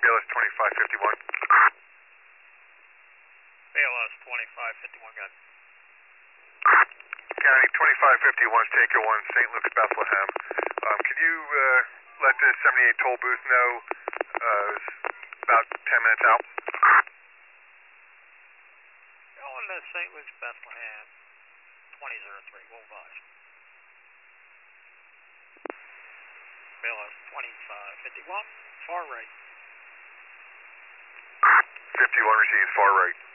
BLS 2551. BLS 2551, got it. County 2551, Taker 1, St. Luke's, Bethlehem. Can you let the 78 toll booth know about 10 minutes out? Going to St. Luke's, Bethlehem, 2003, we'll advise. BLS 2551, far right. 51 receives, far right.